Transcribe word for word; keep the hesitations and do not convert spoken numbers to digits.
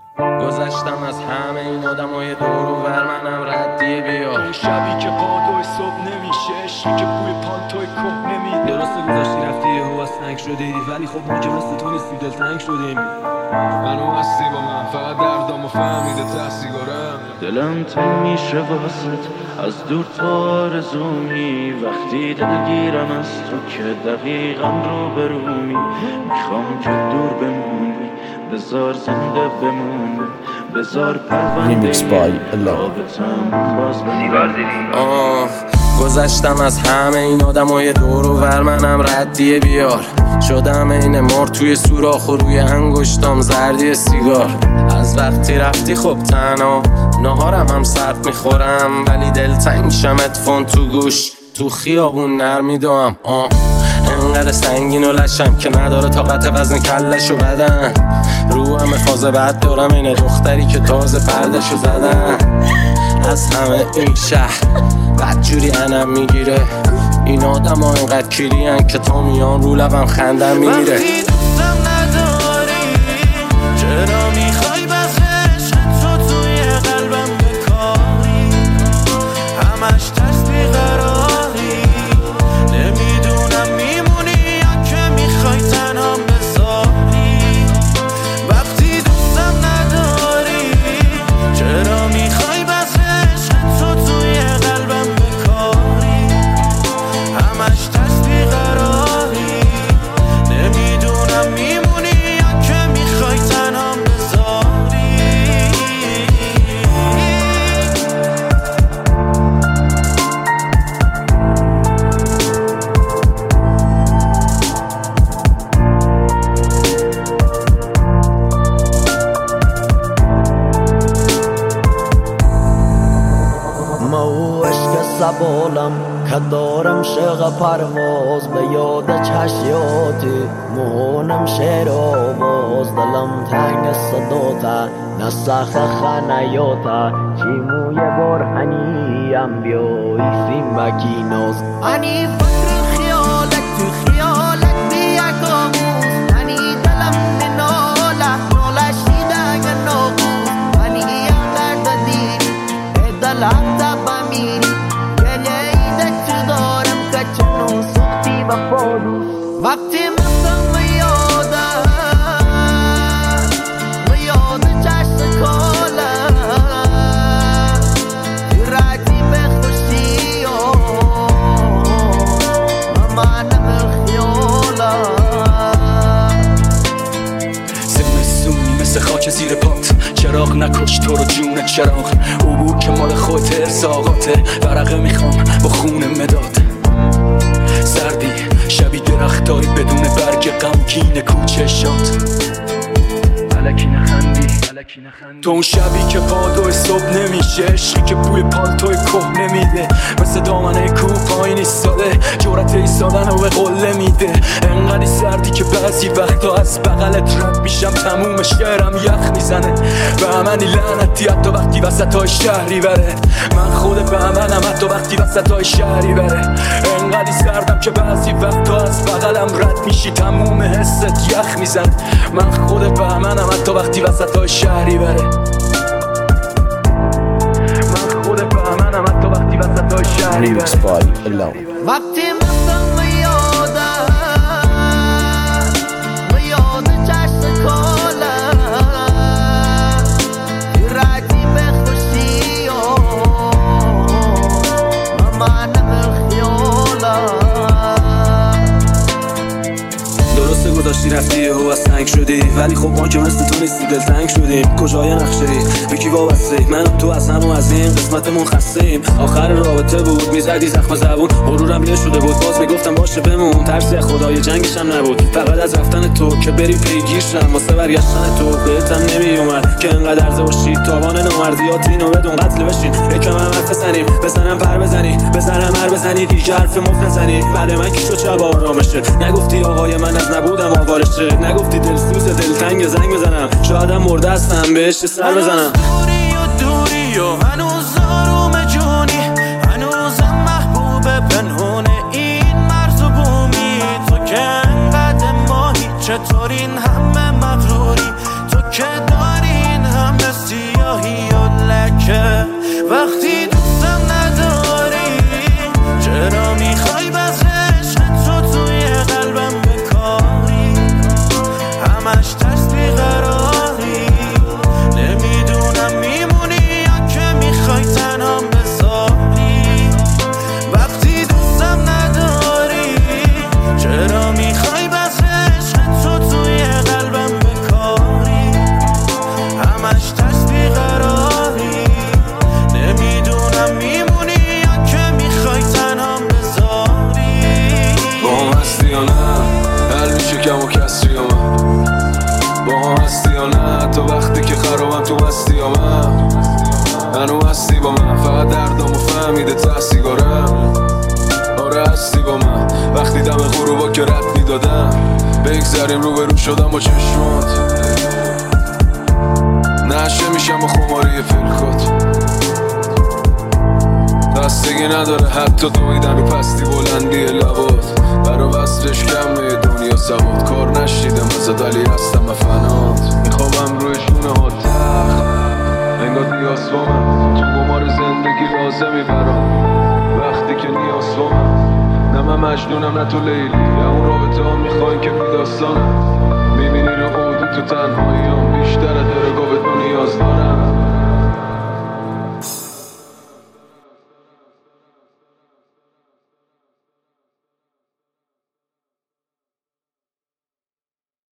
گذشتم از همه این آدمای دور و بر منم ردیه بیار. اون شبی که بادوی صبح نمیشه، عشقی که بوی پالتوی که نمیده. درسته گذاشتی رفتی یهو از تنگ شدی، ولی خب ما که مثل تو نیستیم دلتنگ شدیم. منو هستی با من، فقط دردامو فهمیده ته سیگارم. دلم تنگ میشه واسط از دور تو آرزومی، وقتی دلگیرم از تو که دقیقا رو برومی. میخوام که دور بمونی، بذار زنده بمونی، بذار پرونده رابطم باز آه گذشتم از همه این آدمای دور و بر منم ردیه بیار. شدم این مار توی سوراخ و روی انگشتام زردی سیگار. از وقتی رفتی خب تنها نهارم هم سرد میخورم، ولی دلتنگ میشم ادفون تو گوش تو خیابون نرمیدم. آه انقدر سنگین و لشم که نداره طاقت وزن کلش و بدن. رو همه فاز بد دارم اینه دختری که تازه پردشو زدن. از همه این شهر بدجوری انم میگیره، این آدم ها اینقدر کیری هن که تا میان رو لبم خندم میمیره. وقتی دوستم نداری چرا میخوای بس عشق تو توی قلبم بکاری؟ همش ترس بیقراری، نمیدونم میمونی یا که میخوای تنها بذاری. وقتی دوستم نداری چرا میخوای بس عشق تو توی قلبم بکاری؟ همش ترس بیقراری، نمیدونم میمونی یا که میخوای تنها بذاری. ما عشق سبالم که دارم شغ پرواز، به یاد چشیاتی مهونم شعر آواز. دلم تنگ صداتا نسخ خنیاتا، چیموی برهنیم بیایی سیم بکیناز. انی فکر خیالک تو خیالک بیاک آموز، انی دلم نناله ناله شیدنگ ناغوز. انی یقدر دادی دل حتی بمینی، گله ایده چو دارم که چنون سختی و پادوز. وقتی مستم به یادم به یاد چشم کالم، تو رگی به خوشی و منم خیالم. زمستونی مثل خاک زیر پات، چراغ نکش تو رو جون چراغ. عبور که مال خودت ارزاقاته، ورقه میخوام با خون مداد. سردی شبی درختاری بدون برگ، غمگین کوچه شاد. الکی نخندی تو اون شبی که بادوی صبح نمیشه، عشقی که بوی پالتوی که نمیده. مثل دامنه کوه پایین ایستاده، جرأت ایستادن رو به قله میده. انقدر سردی که بعضی وقتا از بغلت رد میشم، تموم شعرم یخ میزنه. بهمنی لعنتی حتی وقتی وسطای شهری بره. من خود بهمنم حتی وقتی وسطای شهری بره. انقدر سردم که بعضی وقتا از بغلم رد میشی، تموم حست یخ میزنه. من خود بهمنم حتی وقتی وسطای شهری بره. من خود بهمنم حتی وقتی وسطای شهری بره. وقتی مستم به یادم به یاد چشم کالم، تو رگی به خوشی و منم خیالم. درسته گذاشتی رفتی یهو از تنگ شدی، ولی خب ما که مثل تو نیستیم دلتنگ شدیم. کجای نقشه ای به کی وابسته؟ من و تو از هم و از این قسمتمون خسته ایم. آخر رابطه بود میزدی زخم زبون، غرورم یه شده بود باز میگفتم باشه بمون. ترسی خدای جنگش هم نبود، فقط از رفتن تو که بری پیگیر شم. واسه برگشتن تو بهتم نمیومد که انقدر عرضه باشی. تاوان نامردیات اینو بدون قتل بشین. یکم هم حرف بزنیم، بزنم پر بزنی، بزنم هر بزنی، دیگه حرف مفت نزنی. بله من کی شد شب آرامشه، نگفتی آقای من از نبودم آوارشه. نگفتی دلسوز دلتنگ زنگ بزنم، شایدم مرده هستم بهش سر بزنم. دوری و دوری و هنوز آروم جونی، هنوزم محبوب پنهونه این مرز و بومی. تو که انقدر ماهی چطور این همه مغروری، تو که داری این همه همه سیاهی و لکه وقتی دوستم نداری چرا میخوای بز عشق تو توی قلبم بکاری همش ترس بیقراری نمیدونم میمونی یا که میخوای تنهام بذاری وقتی دوستم نداری چرا میخوای بز عشق تو توی قلبم بکاری همش ترس بیقراری نمیدونم میمونی یا که میخوای تنهام بذاری با هم هستی یا نه حل میشه کم و کسری یا من با هم هستی یا نه تا وقتی که خرابم تو هستی یا من هنو هستی با من فقط دردامو فهمیده ته سیگارم آره هستی با من وقتی دم غروبا که رد میدادم بگذریم رو به رو شدم با چشمات نشه میشم و خماری پلکات بستگی نداره حتی دویدن و پستی بلندی لبات برا بستش کمه دنیا سواد کار نشیدم ازت ولی هستم و فنات میخوابم روی شونه ها تخت انگار نیاز با من تو گمار زندگی لازمی برام وقتی که نیاز با من نه من مجنونم نه تو لیلی یا اون رابطه ها میخواین که بی داستانم میبینی رو عودی تو تنهاییام بیشتره درگاه به دنیا